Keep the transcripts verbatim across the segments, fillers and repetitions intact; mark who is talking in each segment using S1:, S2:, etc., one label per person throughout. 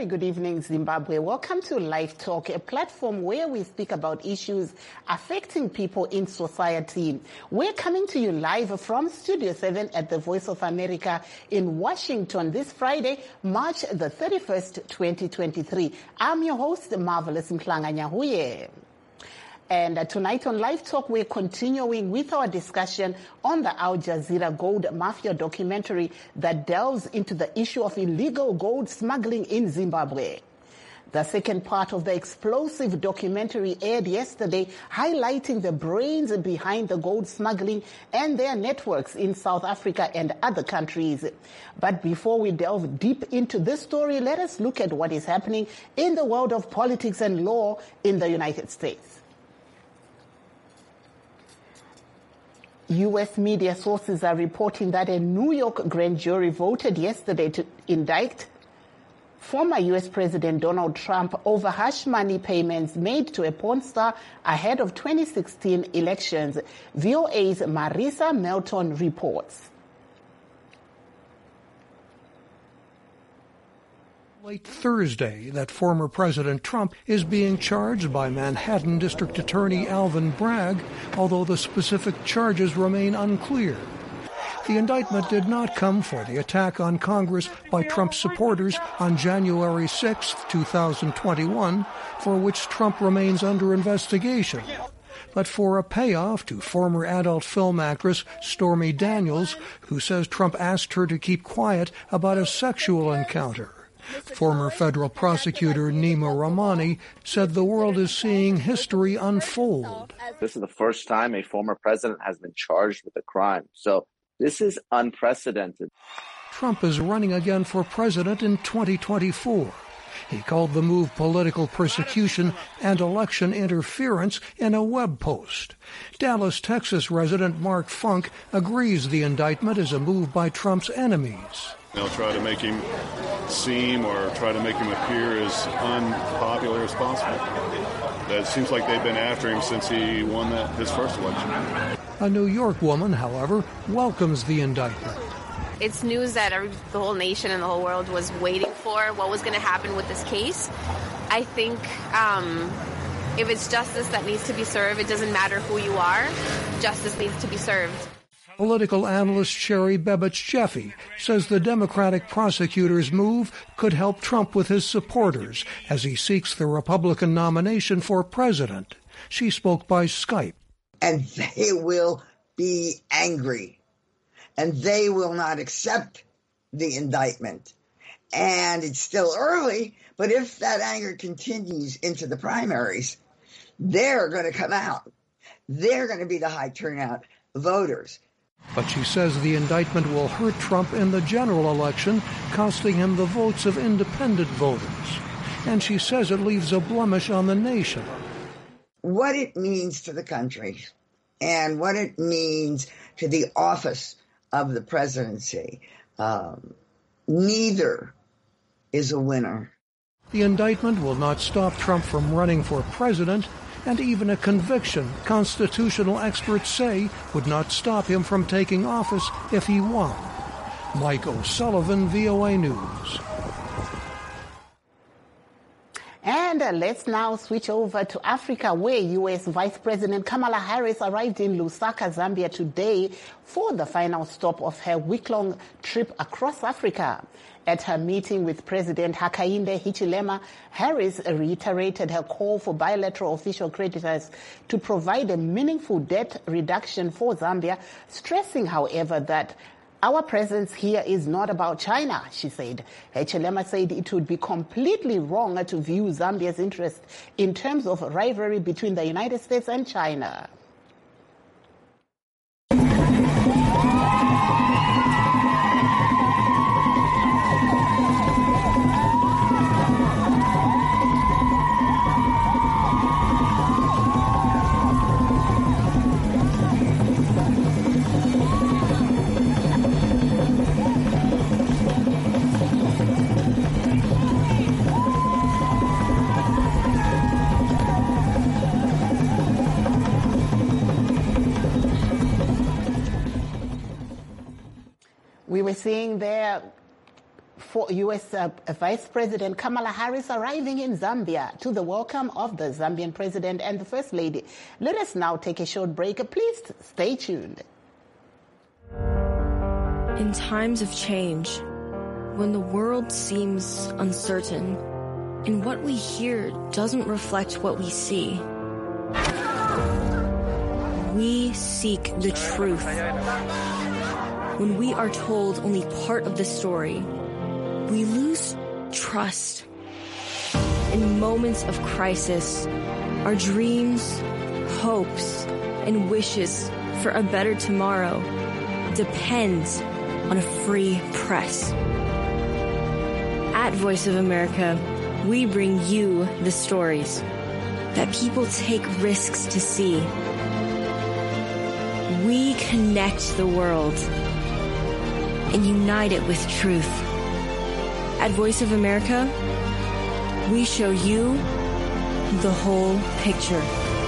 S1: very good evening, Zimbabwe. Welcome to Live Talk, a platform where we speak about issues affecting people in society. We're coming to you live from Studio seven at the Voice of America in Washington this Friday, March the thirty-first, twenty twenty-three. I'm your host, Marvelous Mhlanga Nyahuye. And uh, tonight on Live Talk, we're continuing with our discussion on the Al Jazeera Gold Mafia documentary that delves into the issue of illegal gold smuggling in Zimbabwe. The second part of the explosive documentary aired yesterday, highlighting the brains behind the gold smuggling and their networks in South Africa and other countries. But before we delve deep into this story, let us look at what is happening in the world of politics and law in the United States. U S media sources are reporting that a New York grand jury voted yesterday to indict former U S President Donald Trump over hush money payments made to a porn star ahead of twenty sixteen elections. V O A's Marisa Melton reports.
S2: Late Thursday, that former President Trump is being charged by Manhattan District Attorney Alvin Bragg, although the specific charges remain unclear. The indictment did not come for the attack on Congress by Trump supporters on January sixth, two thousand twenty-one, for which Trump remains under investigation, but for a payoff to former adult film actress Stormy Daniels, who says Trump asked her to keep quiet about a sexual encounter. Former federal prosecutor Nima Rahmani said the world is seeing history unfold.
S3: This is the first time a former president has been charged with a crime, so this is unprecedented.
S2: Trump is running again for president in twenty twenty-four. He called the move political persecution and election interference in a web post. Dallas, Texas resident Mark Funk agrees the indictment is a move by Trump's enemies.
S4: They'll try to make him seem or try to make him appear as unpopular as possible. It seems like they've been after him since he won that his first election.
S2: A New York woman, however, welcomes the indictment.
S5: It's news that every, the whole nation and the whole world was waiting for, what was going to happen with this case. I think um, if it's justice that needs to be served, it doesn't matter who you are, justice needs to be served.
S2: Political analyst Sherry Babich-Jeffy says the Democratic prosecutor's move could help Trump with his supporters as he seeks the Republican nomination for president. She spoke by Skype.
S6: And they will be angry, and they will not accept the indictment. And it's still early, but if that anger continues into the primaries, they're going to come out. They're going to be the high turnout voters.
S2: But she says the indictment will hurt Trump in the general election, costing him the votes of independent voters. And she says it leaves a blemish on the nation.
S6: What it means to the country and what it means to the office of the presidency, um, neither is a winner.
S2: The indictment will not stop Trump from running for president, and even a conviction, constitutional experts say, would not stop him from taking office if he won. Mike O'Sullivan, V O A News.
S1: And uh, let's now switch over to Africa, where U S Vice President Kamala Harris arrived in Lusaka, Zambia today for the final stop of her week-long trip across Africa. At her meeting with President Hakainde Hichilema, Harris reiterated her call for bilateral official creditors to provide a meaningful debt reduction for Zambia, stressing, however, that our presence here is not about China, she said. Hichilema said it would be completely wrong to view Zambia's interest in terms of rivalry between the United States and China. We were seeing there for U S Uh, Vice President Kamala Harris arriving in Zambia to the welcome of the Zambian President and the First Lady. Let us now take a short break. Please stay tuned.
S7: In times of change, when the world seems uncertain and what we hear doesn't reflect what we see, we seek the truth. When we are told only part of the story, we lose trust. In moments of crisis, our dreams, hopes, and wishes for a better tomorrow depends on a free press. At Voice of America, we bring you the stories that people take risks to see. We connect the world and unite it with truth. At Voice of America, we show you the whole picture.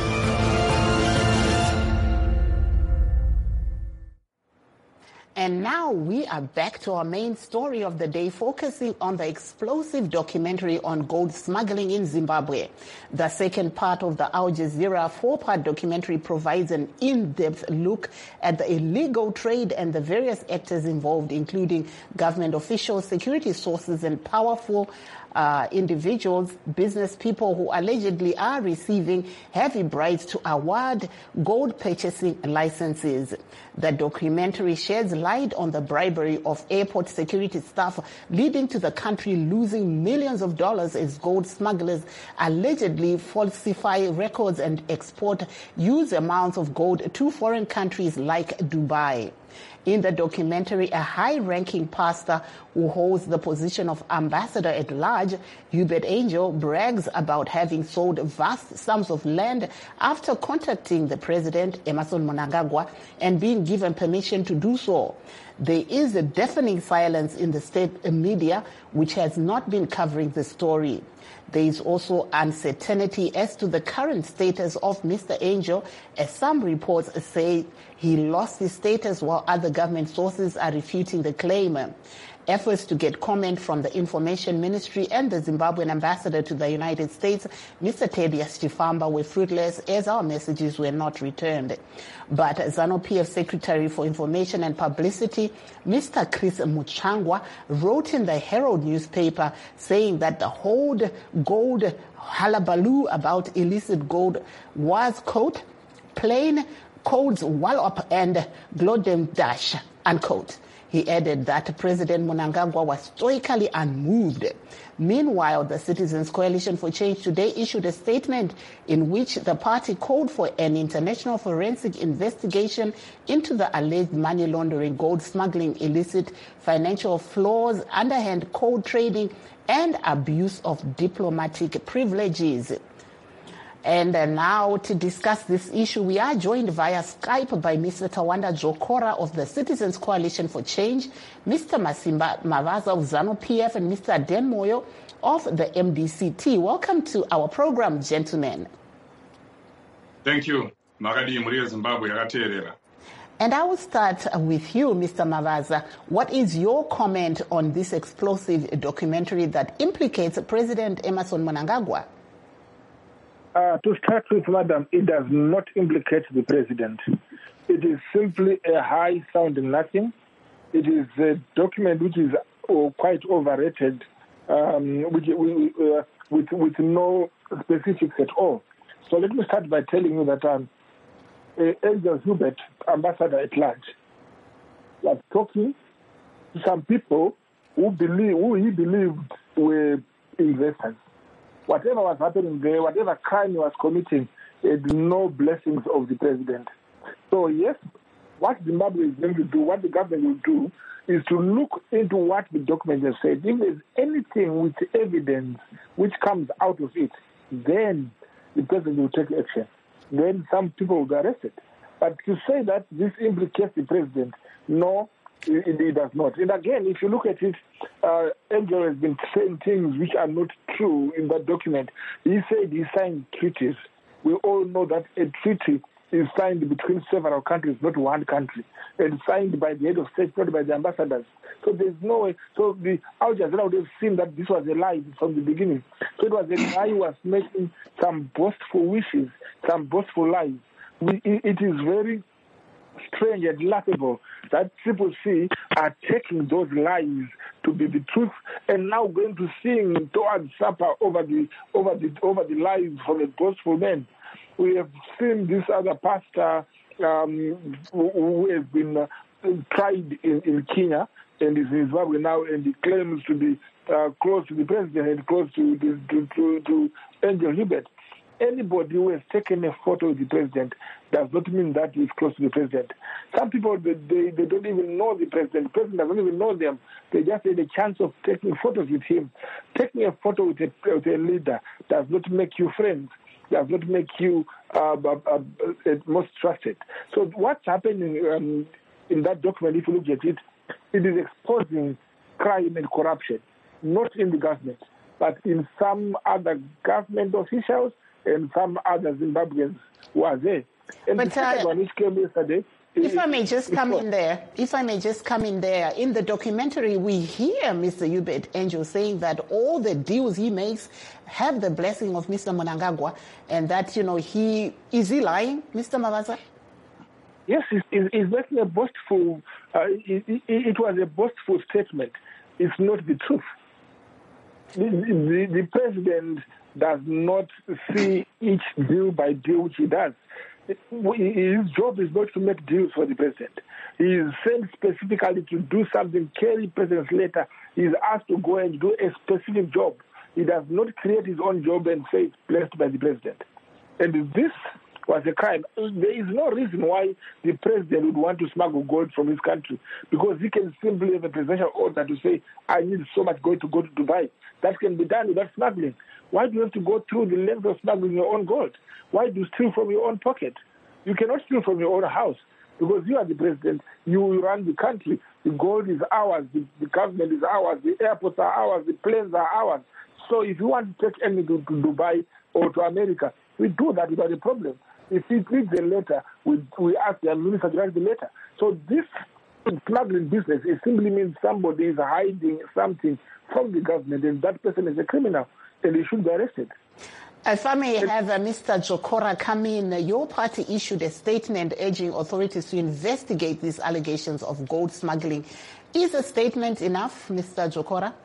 S1: And now we are back to our main story of the day, focusing on the explosive documentary on gold smuggling in Zimbabwe. The second part of the Al Jazeera four-part documentary provides an in-depth look at the illegal trade and the various actors involved, including government officials, security sources, and powerful Uh, individuals, business people who allegedly are receiving heavy bribes to award gold purchasing licenses. The documentary sheds light on the bribery of airport security staff, leading to the country losing millions of dollars as gold smugglers allegedly falsify records and export huge amounts of gold to foreign countries like Dubai. In the documentary, a high-ranking pastor who holds the position of ambassador at large, Hubert Angel, brags about having sold vast sums of land after contacting the president, Emmerson Mnangagwa, and being given permission to do so. There is a deafening silence in the state media, which has not been covering the story. There is also uncertainty as to the current status of Mister Angel, as some reports say he lost his status while other government sources are refuting the claim. Efforts to get comment from the Information Ministry and the Zimbabwean ambassador to the United States, Mister Thaddeus Chifamba, were fruitless as our messages were not returned. But ZANU-P F Secretary for Information and Publicity, Mister Chris Muchangwa, wrote in the Herald newspaper saying that the whole gold hullabaloo about illicit gold was, quote, plain codes wallop and glodem dash, unquote. He added that President Mnangagwa was stoically unmoved. Meanwhile, the Citizens Coalition for Change today issued a statement in which the party called for an international forensic investigation into the alleged money laundering, gold smuggling, illicit financial flows, underhand cold trading, and abuse of diplomatic privileges. And uh, now to discuss this issue, we are joined via Skype by Mister Tawanda Jokora of the Citizens Coalition for Change, Mister Masimba Mavaza of ZANU-P F, and Mister Den Moyo of the M D C T. Welcome to our program, gentlemen.
S8: Thank you. Magadi Muria Zimbabwe yakateerera.
S1: And I will start with you, Mister Mavaza. What is your comment on this explosive documentary that implicates President Emmerson Mnangagwa?
S9: Uh, to start with, madam, it does not implicate the president. It is simply a high-sounding nothing. It is a document which is uh, quite overrated, um, which, uh, with, with no specifics at all. So let me start by telling you that um, uh, Angel Hubert, ambassador at large, was talking to some people who believe, who he believed were investors. Whatever was happening there, whatever crime he was committing, had no blessings of the president. So yes, what Zimbabwe is going to do, what the government will do, is to look into what the document has said. If there's anything with evidence which comes out of it, then the president will take action. Then some people will be arrested. But to say that this implicates the president, no, it, it does not. And again, if you look at it, uh, Angel has been saying things which are not true in that document. He said he signed treaties. We all know that a treaty is signed between several countries, not one country, and signed by the head of state, not by the ambassadors. So there's no way. So the Al Jazeera would have seen that this was a lie from the beginning. So it was a guy who was making some boastful wishes, some boastful lies. We, it is very strange and laughable that Triple C are taking those lies to be the truth and now going to sing towards supper over the over the over the lies from a boastful man. We have seen this other pastor um, who, who has been uh, tried in, in Kenya and is in Zimbabwe now, and he claims to be uh, close to the president and close to to, to, to, to Angel Hubert. Anybody who has taken a photo with the president does not mean that he is close to the president. Some people, they, they, they don't even know the president. The president doesn't even know them. They just had a chance of taking photos with him. Taking a photo with a, with a leader does not make you friends, does not make you uh, uh, uh, most trusted. So what's happening um, in that document, if you look at it, it is exposing crime and corruption, not in the government, but in some other government officials and some other Zimbabweans who are there. And
S1: but,
S9: the second
S1: uh,
S9: one, which came yesterday,
S1: if I may just come in there, if I may just come in there, in the documentary we hear Mister Hubert Angel saying that all the deals he makes have the blessing of Mister Mnangagwa, and that, you know, he, is he lying, Mister Mavaza?
S9: Yes, he's, he's making a boastful, uh, it, it, it was a boastful statement. It's not the truth. The, the, the president does not see each deal by deal which he does. His job is not to make deals for the president. He is sent specifically to do something, carry president's letter. He is asked to go and do a specific job. He does not create his own job and say it's blessed by the president. And this was a crime. There is no reason why the president would want to smuggle gold from his country, because he can simply have a presidential order to say, I need so much gold to go to Dubai. That can be done without smuggling. Why do you have to go through the length of smuggling your own gold? Why do you steal from your own pocket? You cannot steal from your own house, because you are the president. You run the country. The gold is ours. The, the government is ours. The airports are ours. The planes are ours. So if you want to take anything to Dubai or to America, we do that without a problem. If he reads the letter, we, we ask the minister to write the letter. So this smuggling business, it simply means somebody is hiding something from the government, and that person is a criminal, and he should be arrested.
S1: If I may have uh, Mister Jokora come in, uh, your party issued a statement urging authorities to investigate these allegations of gold smuggling. Is a statement enough, Mister Jokora?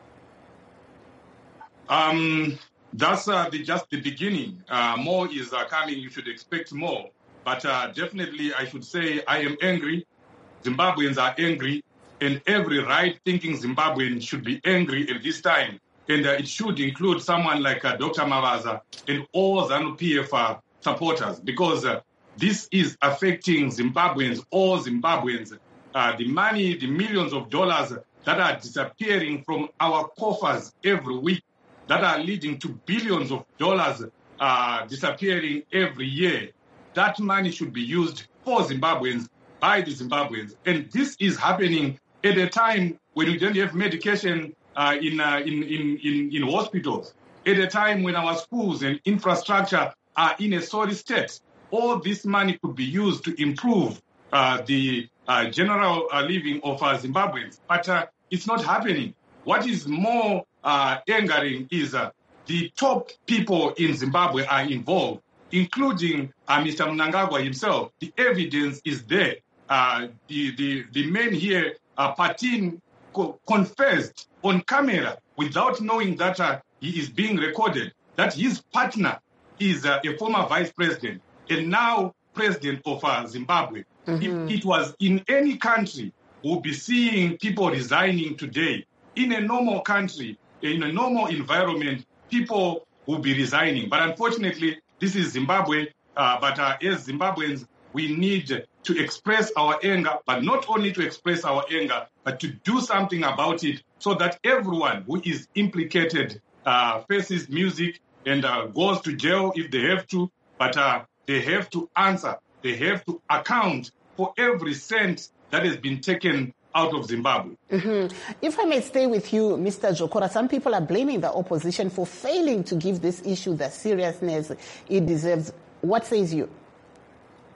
S8: Um, that's uh, the, just the beginning. Uh, more is uh, coming. You should expect more. But uh, definitely, I should say I am angry. Zimbabweans are angry, and every right-thinking Zimbabwean should be angry at this time. And uh, it should include someone like uh, Doctor Mavaza and all ZANU-P F uh, supporters, because uh, this is affecting Zimbabweans, all Zimbabweans. Uh, the money, the millions of dollars that are disappearing from our coffers every week, that are leading to billions of dollars uh, disappearing every year. That money should be used for Zimbabweans, by the Zimbabweans. And this is happening at a time when we don't have medication uh, in, uh, in, in, in, in hospitals, at a time when our schools and infrastructure are in a sorry state. All this money could be used to improve uh, the uh, general uh, living of uh, Zimbabweans. But uh, it's not happening. What is more uh, angering is uh, the top people in Zimbabwe are involved, including uh, Mister Mnangagwa himself. The evidence is there. Uh, the, the, the men here, uh, Patin, co- confessed on camera without knowing that uh, he is being recorded, that his partner is uh, a former vice president and now president of uh, Zimbabwe. Mm-hmm. If it was in any country, we'll be seeing people resigning today. In a normal country, in a normal environment, people will be resigning. But unfortunately, this is Zimbabwe. Uh, but uh, as Zimbabweans, we need to express our anger, but not only to express our anger, but to do something about it so that everyone who is implicated uh, faces music and uh, goes to jail if they have to, but uh, they have to answer. They have to account for every cent that has been taken out of Zimbabwe.
S1: Mm-hmm. If I may stay with you, Mister Jokora, some people are blaming the opposition for failing to give this issue the seriousness it deserves. What says you?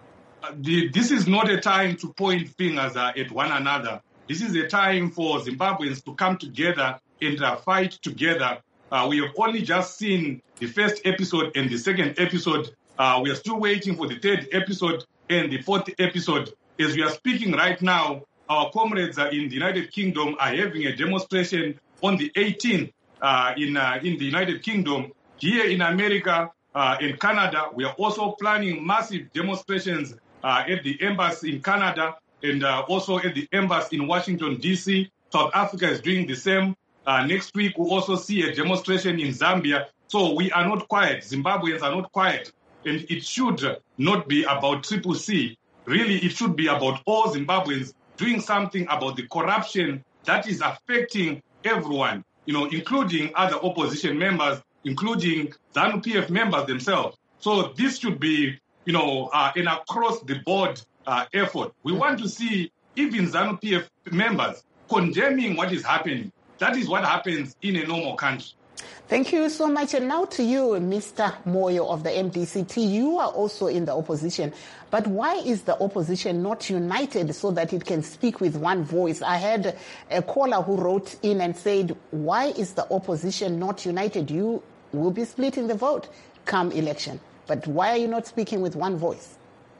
S8: the, this is not a time to point fingers uh, at one another. This is a time for Zimbabweans to come together and uh, fight together. Uh, we have only just seen the first episode and the second episode. Uh, we are still waiting for the third episode and the fourth episode. As we are speaking right now, our comrades uh, in the United Kingdom are having a demonstration on the eighteenth uh, in, uh, in the United Kingdom. Here in America, uh, in Canada, we are also planning massive demonstrations uh, at the embassy in Canada and uh, also at the embassy in Washington, D C. South Africa is doing the same. Uh, next week, we'll also see a demonstration in Zambia. So we are not quiet. Zimbabweans are not quiet. And it should not be about Triple C. Really, it should be about all Zimbabweans doing something about the corruption that is affecting everyone, you know, including other opposition members, including ZANU-P F members themselves. So this should be, you know, uh, an across-the-board uh, effort. We want to see even ZANU-P F members condemning what is happening. That is what happens in a normal country.
S1: Thank you so much. And now to you, Mister Moyo of the M D C T. You are also in the opposition. But why is the opposition not united so that it can speak with one voice? I had a caller who wrote in and said, why is the opposition not united? You will be splitting the vote come election. But why are you not speaking with one voice?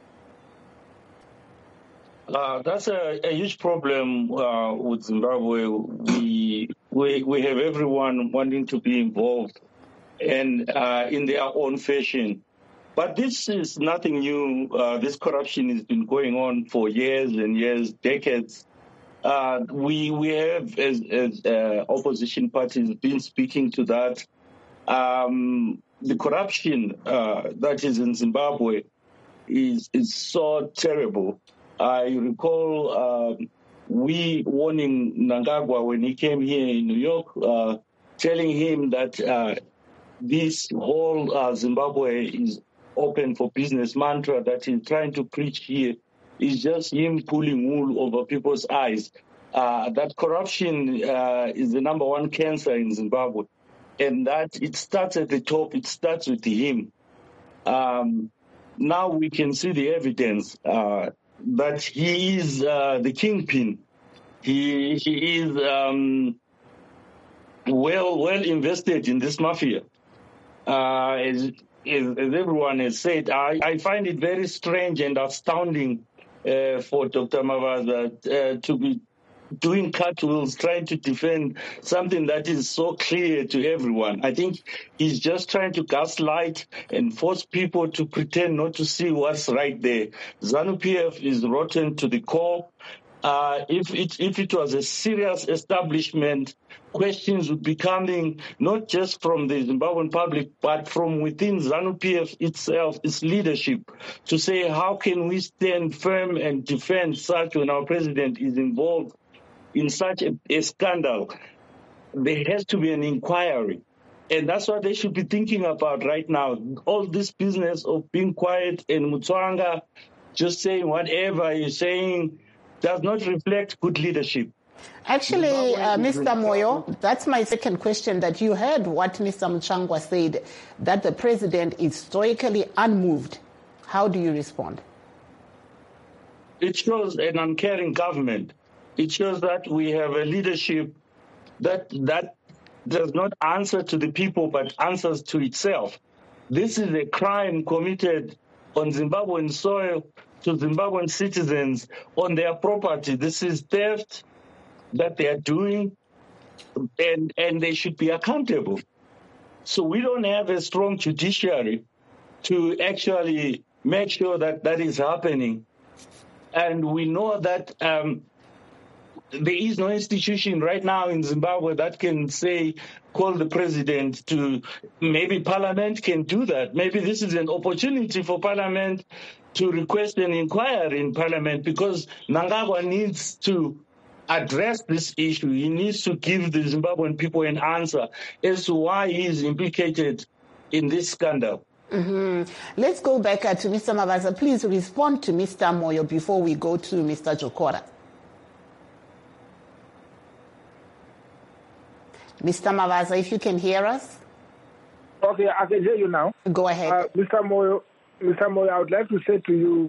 S10: Uh, that's a, a huge problem uh, with Zimbabwe. We, we we have everyone wanting to be involved and uh, in their own fashion. But this is nothing new. Uh, this corruption has been going on for years and years, decades. Uh, we we have, as, as uh, opposition parties, been speaking to that. Um, the corruption uh, that is in Zimbabwe is is so terrible. I recall uh, we warning Mnangagwa when he came here in New York, uh, telling him that uh, this whole uh, Zimbabwe is open for business mantra that he's trying to preach here is just him pulling wool over people's eyes. Uh, that corruption uh, is the number one cancer in Zimbabwe, and that it starts at the top. It starts with him. Um, now we can see the evidence. Uh, But he is uh, the kingpin. He he is um, well well invested in this mafia. Uh, as, as, as everyone has said, I, I find it very strange and astounding uh, for Doctor Mavaza uh, to be doing cartwheels, trying to defend something that is so clear to everyone. I think he's just trying to gaslight and force people to pretend not to see what's right there. ZANU-P F is rotten to the core. Uh, if it if it was a serious establishment, questions would be coming not just from the Zimbabwean public, but from within ZANU-P F itself, its leadership, to say how can we stand firm and defend such when our president is involved in such a, a scandal. There has to be an inquiry. And that's what they should be thinking about right now. All this business of being quiet and Mutswanga just saying whatever he's saying does not reflect good leadership.
S1: Actually, uh, Mister Moyo, that's my second question, that you heard what Mister Mutswanga said, that the president is stoically unmoved. How do you respond?
S10: It shows an uncaring government. It shows that we have a leadership that that does not answer to the people but answers to itself. This is a crime committed on Zimbabwean soil to Zimbabwean citizens on their property. This is theft that they are doing, and, and they should be accountable. So we don't have a strong judiciary to actually make sure that that is happening. And we know that um, there is no institution right now in Zimbabwe that can say, call the president to, maybe Parliament can do that. Maybe this is an opportunity for Parliament to request an inquiry in Parliament, because Mnangagwa needs to address this issue. He needs to give the Zimbabwean people an answer as to why he is implicated in this scandal.
S1: Mm-hmm. Let's go back uh, to Mister Mavaza. Please respond to Mister Moyo before we go to Mister Jokora. Mister Mavaza, if you can hear us.
S9: Okay, I can hear you now.
S1: Go ahead.
S9: Uh, Mister Moyo, Mister Moyo, I would like to say to you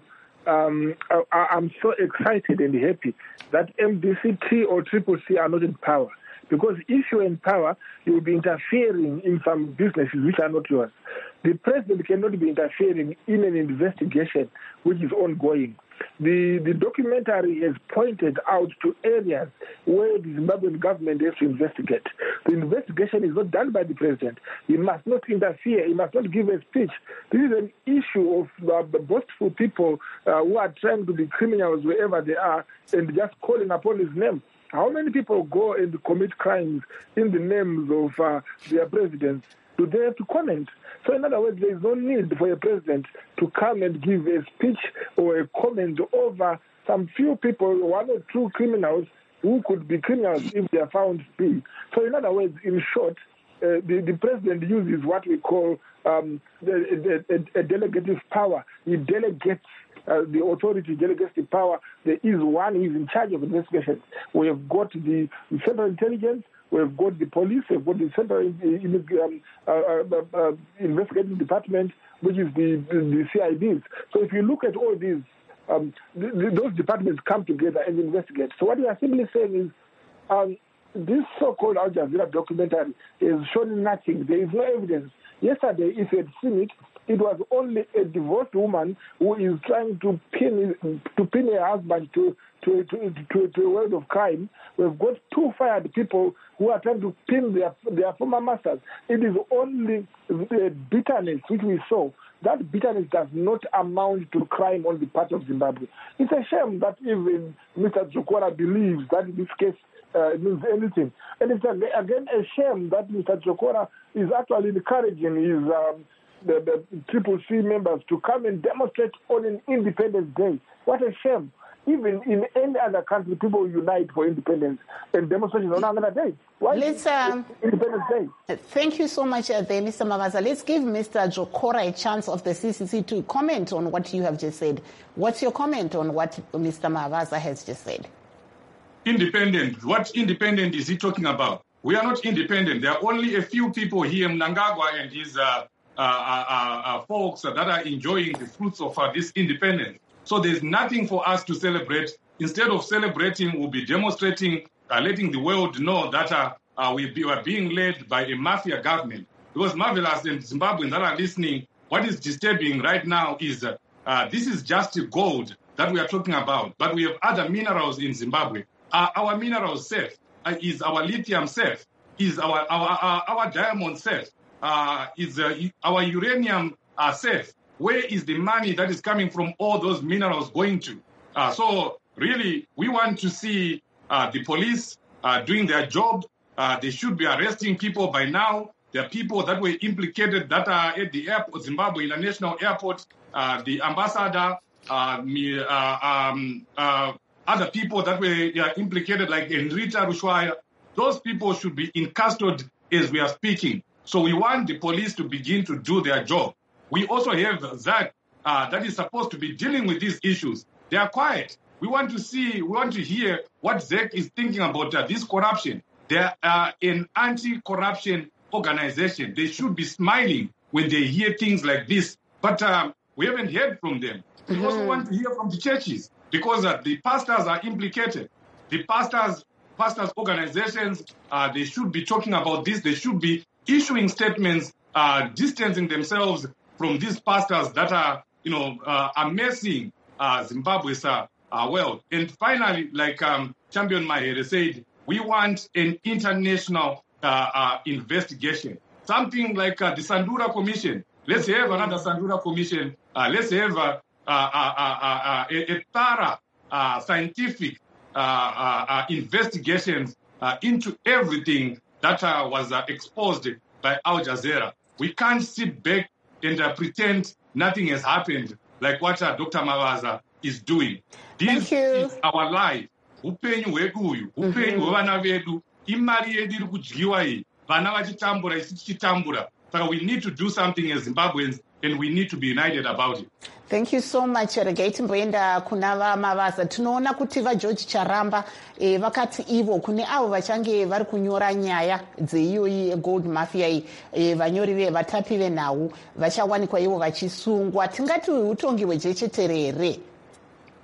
S9: um, I, I'm so excited and happy that M D C T or Triple C are not in power. Because if you're in power, you will be interfering in some businesses which are not yours. The president cannot be interfering in an investigation which is ongoing. The, the documentary has pointed out to areas where the Zimbabwean government has to investigate. The investigation is not done by the president. He must not interfere. He must not give a speech. This is an issue of uh, the boastful people uh, who are trying to be criminals wherever they are and just calling upon his name. How many people go and commit crimes in the names of uh, their presidents? Do they have to comment? So in other words, there is no need for a president to come and give a speech or a comment over some few people, one or two criminals who could be criminals if they are found to be. So in other words, in short, uh, the, the president uses what we call um, the, the, a, a delegative power. He delegates uh, the authority, delegates the power. There is one who is in charge of investigations. We have got the Central Intelligence, we've got the police, we've got the Central um, uh, uh, uh, Investigating Department, which is the, the, the C I Ds. So if you look at all these, um, th- th- those departments come together and investigate. So what we are simply saying is um, this so-called Al Jazeera documentary is showing nothing. There is no evidence. Yesterday, if you had seen it, it was only a divorced woman who is trying to pin to pin her husband to to, to, to, to a world of crime. We've got two fired people who are trying to pin their their former masters. It is only the bitterness which we saw. That bitterness does not amount to crime on the part of Zimbabwe. It's a shame that even Mister Chokora believes that this case uh, means anything. And it's again a shame that Mister Chokora is actually encouraging his um, the, the Triple C members to come and demonstrate on an Independence Day. What a shame. Even in any other country, people unite for independence and demonstration on another day. Why
S1: Let's, um,
S9: Independence Day?
S1: Thank you so much, uh, there, Mister Mavaza. Let's give Mister Jokora a chance of the C C C to comment on what you have just said. What's your comment on what Mister Mavaza has just said?
S8: Independent. What independent is he talking about? We are not independent. There are only a few people here, Mnangagwa and his uh, uh, uh, uh, folks that are enjoying the fruits of uh, this independence. So there's nothing for us to celebrate. Instead of celebrating, we'll be demonstrating, uh, letting the world know that uh, uh, we, be, we are being led by a mafia government. Because Marvelous and Zimbabweans that are listening, what is disturbing right now is uh, uh, this is just gold that we are talking about. But we have other minerals in Zimbabwe. Uh, our minerals safe. Uh, is our lithium safe? Is our our our, our diamond safe? Uh, is uh, our uranium uh, safe? Where is the money that is coming from all those minerals going to? Uh, so really, we want to see uh, the police uh, doing their job. Uh, they should be arresting people by now. There are people that were implicated that are at the airport, Zimbabwe International Airport, uh, the ambassador, uh, me, uh, um, uh, other people that were uh, implicated like Enrita Rushwaya. Those people should be in custody as we are speaking. So we want the police to begin to do their job. We also have Zach uh, that is supposed to be dealing with these issues. They are quiet. We want to see, we want to hear what Zach is thinking about uh, this corruption. They are uh, an anti-corruption organization. They should be smiling when they hear things like this. But um, we haven't heard from them. We mm-hmm. also want to hear from the churches because uh, the pastors are implicated. The pastors, pastors organizations, uh, they should be talking about this. They should be issuing statements, uh, distancing themselves from these pastors that are, you know, uh, are messing uh, Zimbabwe's uh, uh, world. And finally, like um, Champion Mahere said, we want an international uh, uh, investigation, something like uh, the Sandura Commission. Let's have another Sandura Commission. Uh, let's have uh, uh, uh, uh, uh, a, a thorough uh, scientific uh, uh, uh, investigations uh, into everything that uh, was uh, exposed by Al Jazeera. We can't sit back and uh, pretend nothing has happened, like what uh, Doctor Mavaza is doing. This is our life. Upenyu hwedu uyu, upenyu hwevana vedu, imari yedu iri kudyiwa iyi, vana vachitambura, isi tichitambura. Saka we need to do something as Zimbabweans, and we need to be united about it.
S1: Thank you so much. Regai timboenda kuna vaMavaza. Tinoona kuti vaGeorge Charamba eh, vakati ivo kune avo vachange vari kunyora nyaya dzeiyoyi gold mafia iyi eh, vanyori ve vatapi venhau vachawanikwa ivo vachisungwa. Tingati utongi hwejechetere here?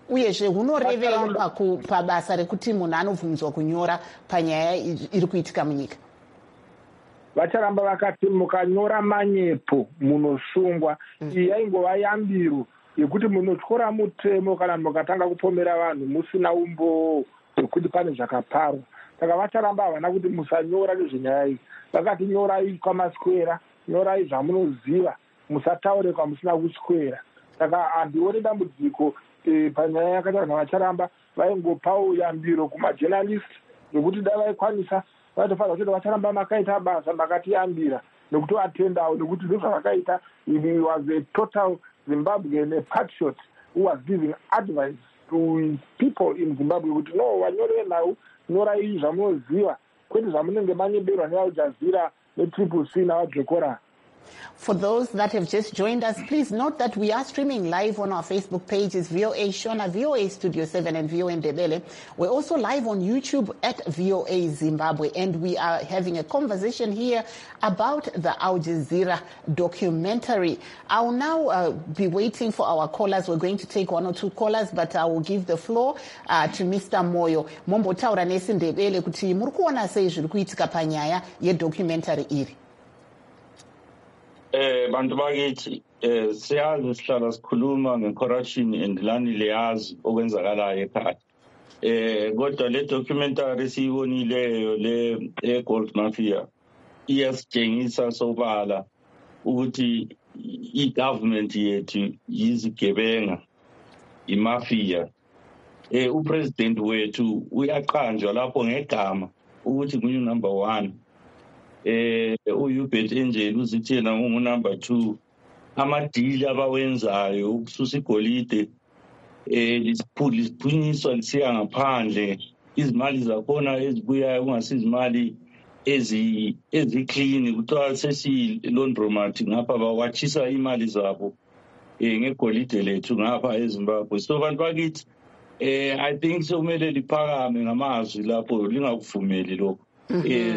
S1: uyezve hunorevei pabasa rekuti munhu anobvunzwa kunyora panyaya iri kuitika munyika?
S9: Vacharamba vakati mukanyora manyepo munosungwa. Mm. Iyi yaingova yambiro yekuti munotyora mutemo kana mukatanga kupomera vanhu musina umbo hwekuti pane zvakaparwa. Saka vacharamba havana kuti musanyora nezvenyaya iyi. Vakati nyorai kwamaswera, nyorai zvamunoziva, musataure kwamusina kuswera. Saka handioni dambudziko e, panyaya yakati vanhu vacharamba vaingopawo yambiro kumajournalist nokuti da vaikwanisa vaitofanira kuti vacharamba makaita basa makatiyambira nekutoatendawo nokuti ndozvavakaita. He was a total Zimbabwean a patriot who was giving advice to people in Zimbabwe kuti no, wanyorwe nhau, nyorai zvamunoziva kwete zvamunenge manyeberwa neAl Jazeera neTriple C navaJokora.
S1: For those that have just joined us, please note that we are streaming live on our Facebook pages, V O A Shona, V O A Studio seven, and V O A Ndebele. We're also live on YouTube at V O A Zimbabwe, and we are having a conversation here about the Al Jazeera documentary. I'll now uh, be waiting for our callers. We're going to take one or two callers, but I will give the floor uh, to Mister Moyo. Mombotaura nesi Ndebele kuti muri kuona sei zviri kuitika panyaya yedocumentary iri.
S10: Eh bantu bakithi eh siyazi sihlala sikhuluma ngecorruption and lani leyazi okwenzakalayo ekhaya. Eh kodwa le documentary siyibonileyo le e Gold Mafia iyasitshengisa sobala ukuthi i-government yethu yizigebenga, imafia. Eh upresident wethu uyaqanjwa lapho ngegama ukuthi nguye number one. Eh uHubert Angel uzithi yena ungu number two. Amadili abawenzayo ukususa igolide eh lisiphunyiswa lisiya ngaphandle, izimali zakhona ezibuyayo kungasizimali ezi ezi clean kuthiwa sesi laundromat ngapha bawatshisa imali zabo eh ngegolide lethu ngapha eZimbabwe. So bantu bakithi eh I think sokumele liphakame ngamazwi lapho lingakuvumeli lokho. Eh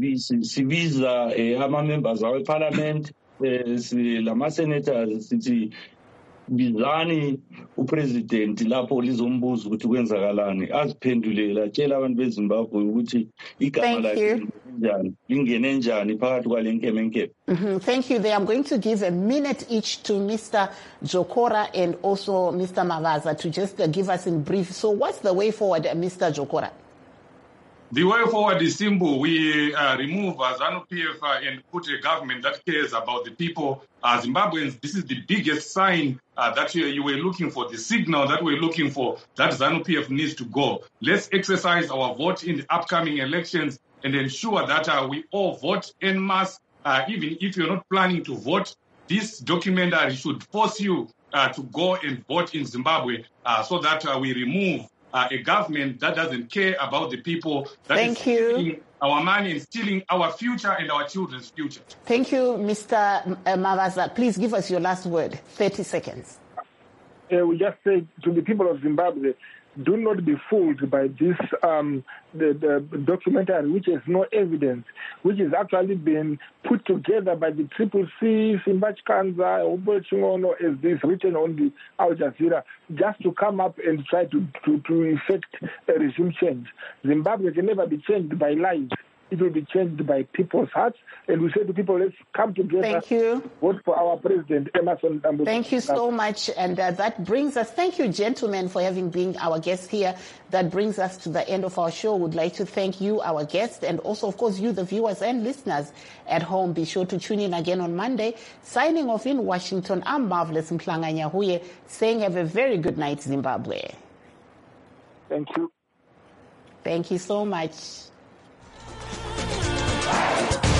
S10: sibiza ama members awe parliament, eh lama senators sithi bizani upresident lapho lizombuza ukuthi kwenzakalani, aziphendulela tshela abantu beZimbabwe ukuthi igama lakhe njani lingene njani phakathi kwalenkemenkeme.
S1: Thank you. There I'm going to give a minute each to Mister Jokora and also Mister Mavaza to just uh, give us in brief. So what's the way forward, Mister Jokora?
S8: The way forward is simple. We uh, remove uh, ZANU-P F uh, and put a government that cares about the people. Uh, Zimbabweans, this is the biggest sign uh, that you, you were looking for, the signal that we're looking for, that ZANU-P F needs to go. Let's exercise our vote in the upcoming elections and ensure that uh, we all vote en masse. Uh, even if you're not planning to vote, this documentary should force you uh, to go and vote in Zimbabwe uh, so that uh, we remove Uh, a government that doesn't care about the people, that
S1: Thank
S8: is
S1: you.
S8: stealing our money and stealing our future and our children's future.
S1: Thank you, Mister Mavaza. Please give us your last word, thirty seconds.
S9: Uh, we just say to the people of Zimbabwe, do not be fooled by this um, the, the documentary, which has no evidence, which has actually been put together by the Triple C, Simba Chikanza, Humboldt Chingono, as this written on the Al Jazeera, just to come up and try to, to, to effect a regime change. Zimbabwe can never be changed by lies. It will be changed by people's hearts. And we say to people, let's come together.
S1: Thank you.
S9: Vote for our president, Emerson Mnangagwa.
S1: Thank you so much. And uh, that brings us, thank you, gentlemen, for having been our guests here. That brings us to the end of our show. We'd like to thank you, our guests, and also, of course, you, the viewers and listeners at home. Be sure to tune in again on Monday. Signing off in Washington, I'm Marvelous Mhlanga Nyahuye, saying have a very good night, Zimbabwe.
S9: Thank you.
S1: Thank you so much.
S11: Bye.